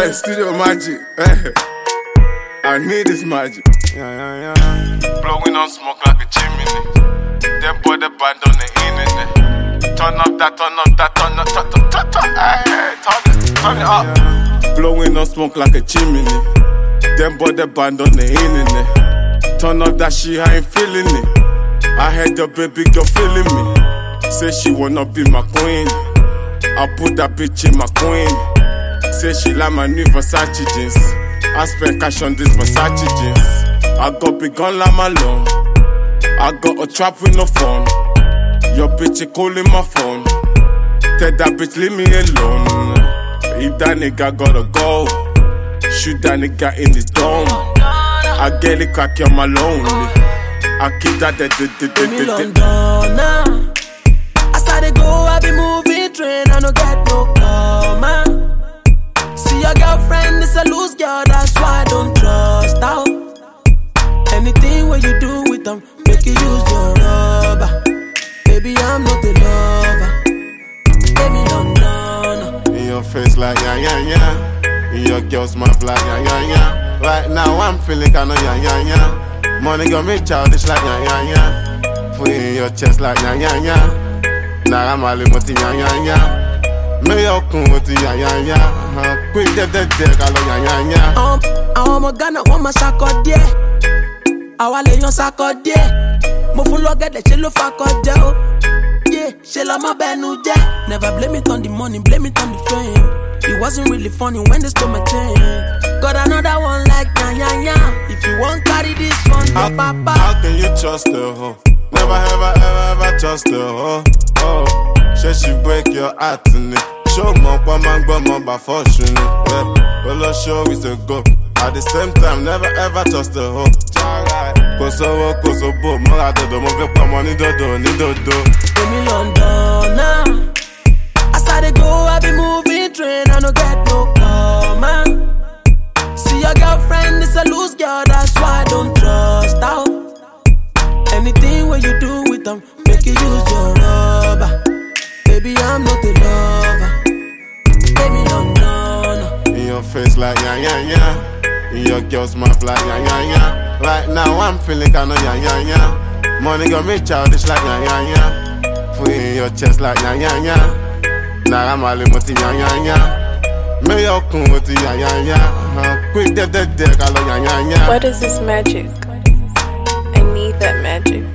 Hey, studio magic. I need this magic. Yeah. Blowing on smoke like a chimney. Them boy the band on the internet. Turn up that. Turn it up. Blowing on smoke like a chimney. Them boy the band on the internet. Turn up that shit, I ain't feeling it. I had the baby girl feeling me. Say she wanna be my queen. I put that bitch in my queen. Say she like my new Versace jeans. I spend cash on this Versace jeans. I got big gun like my loan. I got a trap with no phone. Your bitch is calling my phone. Tell that bitch leave me alone. If that nigga gotta go, shoot that nigga in the dome. I get it cocky on my lonely. I keep that me London. As I go, I be moving train. I no get no karma. See your girlfriend is a loose girl, that's why I don't trust her. Anything what you do with them, make you use your rubber. Baby, I'm not a lover. Baby, no. In your face like yeah. In your girl's mouth like yeah. Right now I'm feeling kinda yeah. Money got me childish like yeah. Put in your chest like yeah. Nah, I'm all moti yeah. Me yo kun moti yeah. Quick de kalo yeah. Àwọn ọmọ Ghana wọ́n máa ṣàkọdé. Àwa lè yan ṣàkọdé. Mo fún lọ́gẹ̀dẹ̀ ṣe ló fakọjẹ́ o. Ṣe lọ́mọ bẹnu jẹ́. Never blame it on the money, blame it on the fame. It wasn't really funny when they stole my chain. Got another one like nya. If you won't carry this one, no papa. How can you trust a hoe? Never ever trust a hoe. Oh, she break your heart in it. Show more man by fortune. Yeah, well our show is a go. At the same time, never ever trust a hoe. Kosovo, more out of the movie, money do. Me London now. As I go, I be moving train. I no get no karma. See your girlfriend is a loose girl, that's why I don't trust her. Anything what you do with them, make you use your rubber. Baby, I'm not a lover. Baby, no. In your face like yeah. In your girl's mouth like yeah. Right now I'm feeling kinda yeah. Money got me childish like yeah. Put in your chest like yeah. Nah, I'm all moti yeah. Me yo kun moti yeah. Quick de kalo yeah. What is this magic? I need that magic.